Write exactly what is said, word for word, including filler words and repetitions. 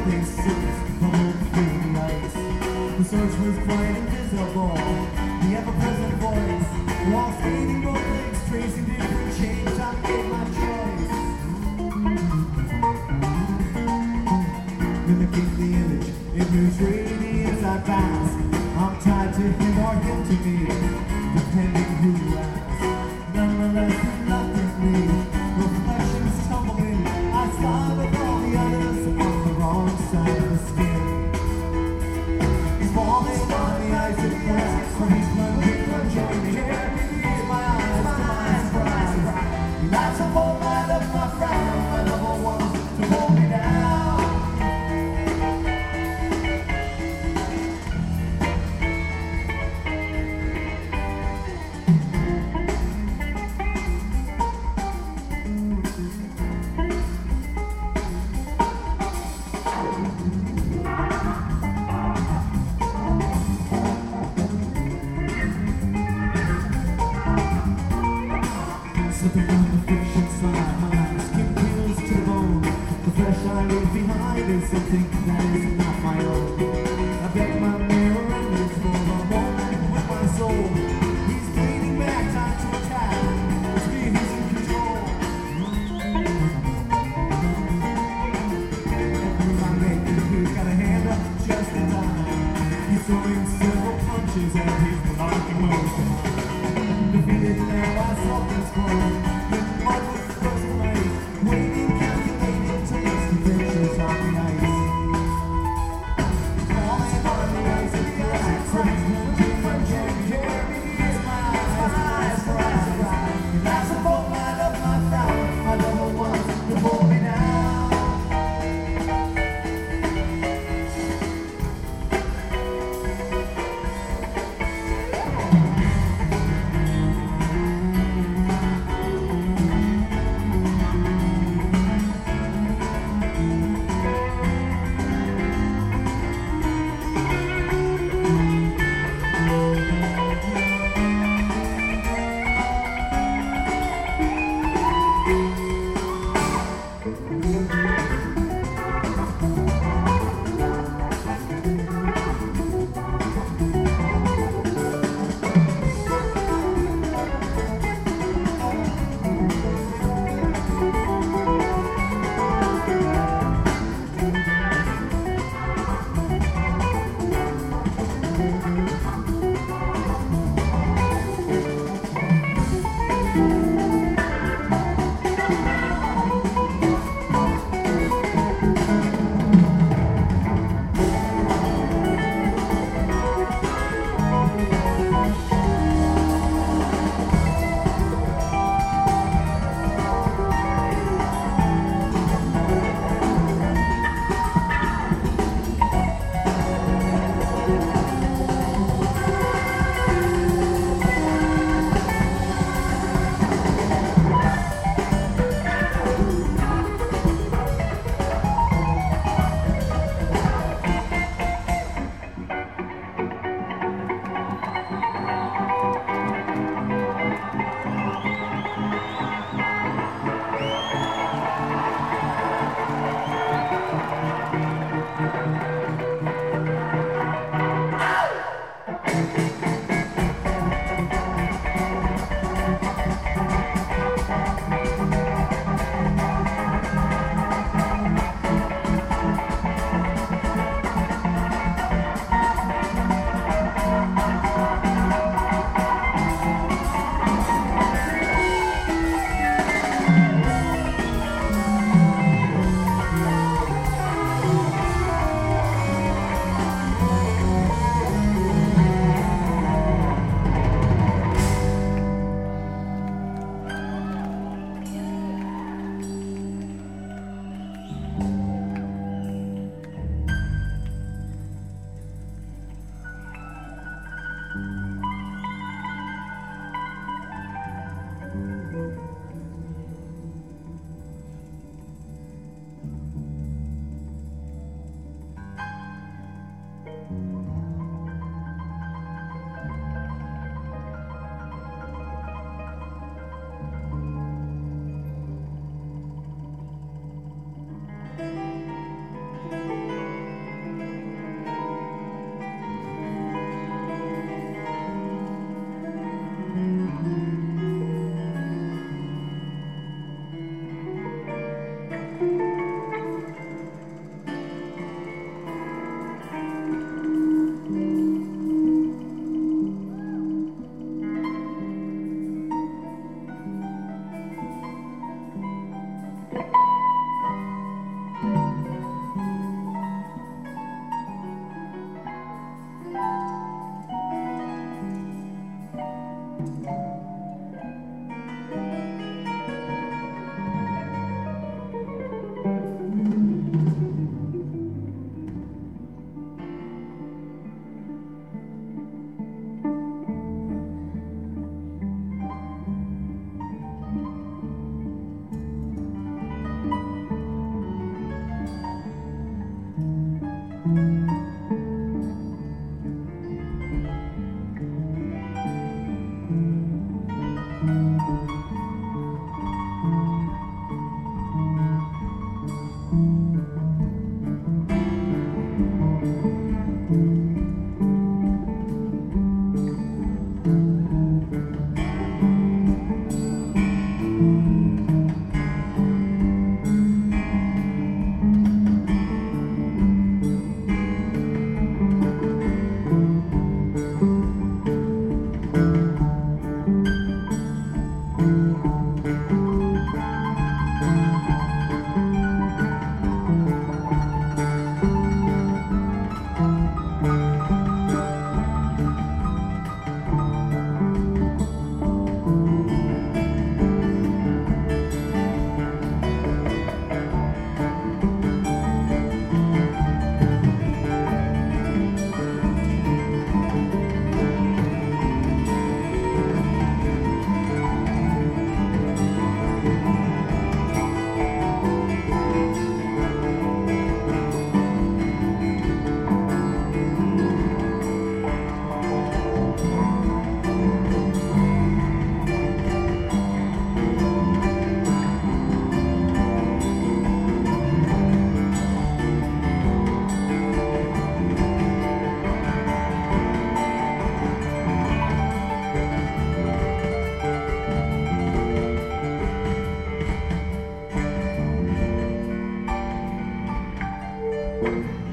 they searched bubbled through the ice. The search was quite invisible. The ever-present voice, while skating both legs, tracing different shapes, I made my choice. Mimicking the image in whose radiance I pass. I'm tied to him or him to me, depending who you ask. Nonetheless, nothing me. Reflections tumbling, I slide with all the others on the wrong side of the skin. He's falling on the ice at first, so he's lunging for joining. Here's my eyes to my surprise. He laughs a whole night of my frown, my lover wants to hold me down. Slipping on the friction slide, my skin peels to the bone. The flesh I leave behind is something that is not my own. I bet my mirror is for a moment with my soul. He's bleeding back, time to attack. It's me who's in control. Every my maker who's got a hand up just in time. He's throwing several punches and he's blocking most of mine. Defeated now, I saw this one. The mud was frozen late, waiting, calculating to lose the pictures on the ice. Falling on the ice. Thank